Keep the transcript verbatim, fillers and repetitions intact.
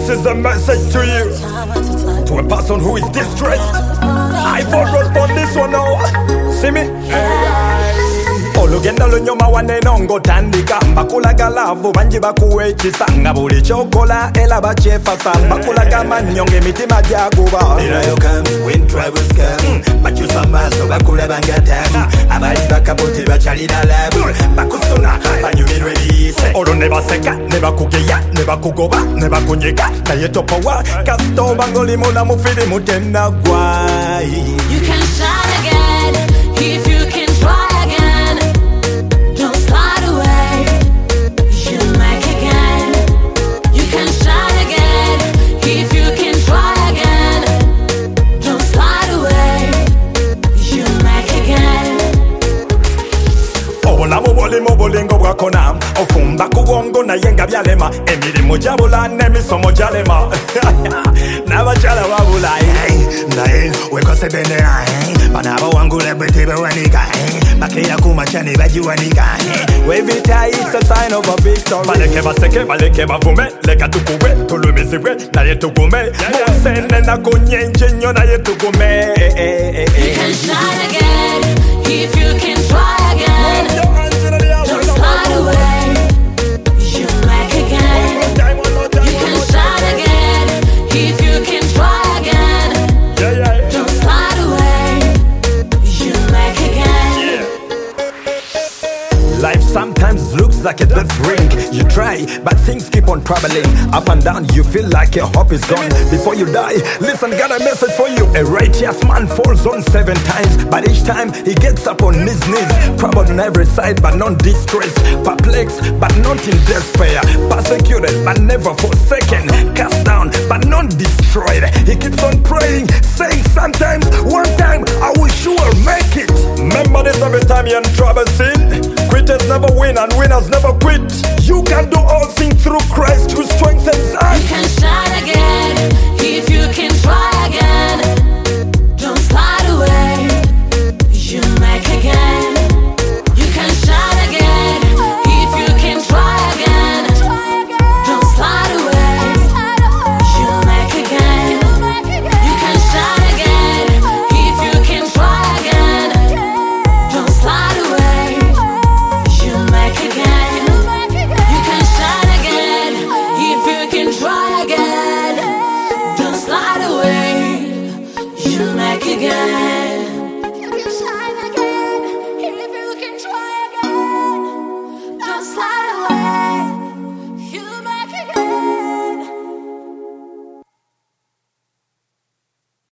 This is a message to you, to a person who is distressed. I won't respond this one now. See me? Olugenda lunyuma wanenongo tandika mbakulaga lavu banji bakuwe ekisanga buli kyokola era bakyefasa mbakulaga mannyo ng'emitima gyaguba. Birayo comes when troubles come, bakyusa amaaso bakulaba nga tabu, abali bakapote bakyalira labu bakusuna banyumirwa ebiyise. Olwo ne baseka ne bakugeya ne bakugoba ne bakunyega naye topowa kasita oba ng'olimu na mu firimu tennagwa. You can shine again if you can try again. Don't slide away, you'll make again. You can shine again if you can try again. Don't slide away, you'll make again. Obulamu bulimu bulingo bwakona ofumba ku bwongo naye nga byalema emirimu gyabula n'emisomo gyalema n'abakyala babula naye wekose bendera bano abawangula bwe tebawanika bakeera ku makya ne bagiwanika. webita it's a sign of a victory. baleke baseke baleke bavume leka tukube tulumizibwe naye tugume musene nakunyenje nnyo naye tugume. You can shine again if you can try again. Don't slide away, you'll make again. You can shine again if you can try again. Don't slide away, you'll make again. Life sometimes looks like a death ring. You try, but things keep on traveling up and down. You feel like your hope is gone. Before you die, listen, got a message for you. A righteous man falls on seven times, but each time he gets up on his knees. Troubled on every side, but not distressed. Perplexed, but not in despair. Persecuted, but never forsaken. Cast down, but not destroyed. He keeps on praying, saying sometimes, one time I will sure make it. Remember this every time you're in trouble, sin. Quitters never win and winners never quit. You can do all things through Christ